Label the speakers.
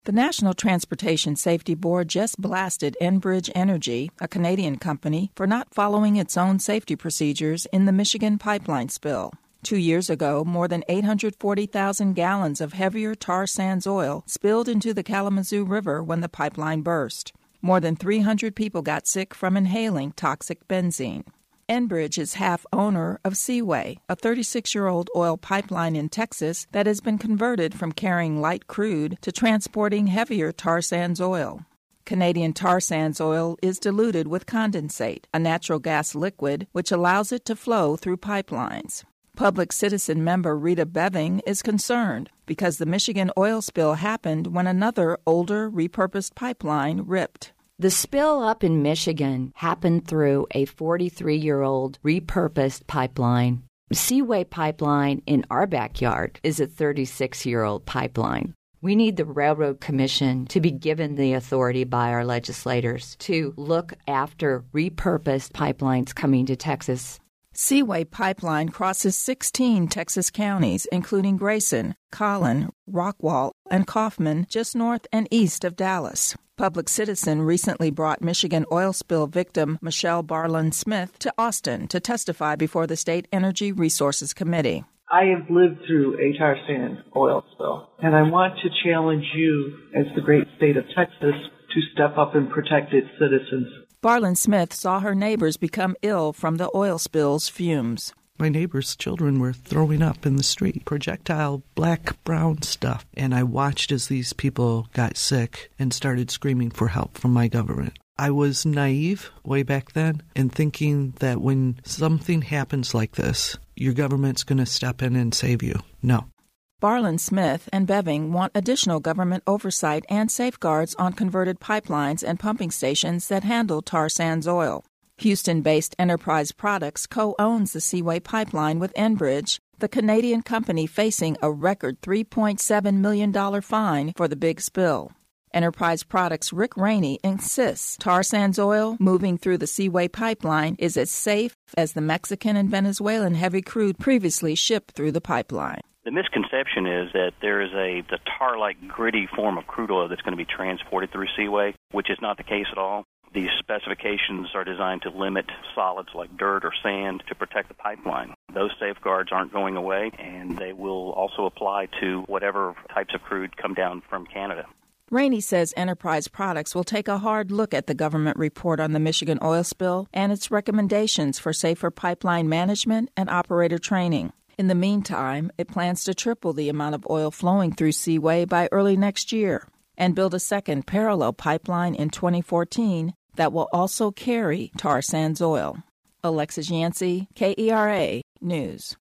Speaker 1: The National Transportation Safety Board just blasted Enbridge Energy, a Canadian company, for not following its own safety procedures in the Michigan pipeline spill. 2 years ago, more than 840,000 gallons of heavier tar sands oil spilled into the Kalamazoo River when the pipeline burst. More than 300 people got sick from inhaling toxic benzene. Enbridge is half owner of Seaway, a 36-year-old oil pipeline in Texas that has been converted from carrying light crude to transporting heavier tar sands oil. Canadian tar sands oil is diluted with condensate, a natural gas liquid, which allows it to flow through pipelines. Public citizen member Rita Beving is concerned because the Michigan oil spill happened when another older repurposed pipeline ripped.
Speaker 2: The spill up in Michigan happened through a 43-year-old repurposed pipeline. Seaway Pipeline in our backyard is a 36-year-old pipeline. We need the Railroad Commission to be given the authority by our legislators to look after repurposed pipelines coming to Texas.
Speaker 1: Seaway Pipeline crosses 16 Texas counties, including Grayson, Collin, Rockwall, and Kaufman, just north and east of Dallas. Public Citizen recently brought Michigan oil spill victim Michelle Barlin Smith to Austin to testify before the State Energy Resources Committee.
Speaker 3: I have lived through a tar sand oil spill, and I want to challenge you, as the great state of Texas, to step up and protect its citizens.
Speaker 1: Barlin Smith saw her neighbors become ill from the oil spill's fumes.
Speaker 4: My neighbors' children were throwing up in the street, projectile black-brown stuff. And I watched as these people got sick and started screaming for help from my government. I was naive way back then in thinking that when something happens like this, your government's going to step in and save you. No.
Speaker 1: Barlin Smith and Beving want additional government oversight and safeguards on converted pipelines and pumping stations that handle tar sands oil. Houston-based Enterprise Products co-owns the Seaway Pipeline with Enbridge, the Canadian company facing a record $3.7 million fine for the big spill. Enterprise Products' Rick Rainey insists tar sands oil moving through the Seaway Pipeline is as safe as the Mexican and Venezuelan heavy crude previously shipped through the pipeline.
Speaker 5: The misconception is that there is the tar-like gritty form of crude oil that's going to be transported through Seaway, which is not the case at all. These specifications are designed to limit solids like dirt or sand to protect the pipeline. Those safeguards aren't going away, and they will also apply to whatever types of crude come down from Canada.
Speaker 1: Rainey says Enterprise Products will take a hard look at the government report on the Michigan oil spill and its recommendations for safer pipeline management and operator training. In the meantime, it plans to triple the amount of oil flowing through Seaway by early next year and build a second parallel pipeline in 2014 that will also carry tar sands oil. Alexis Yancey, KERA News.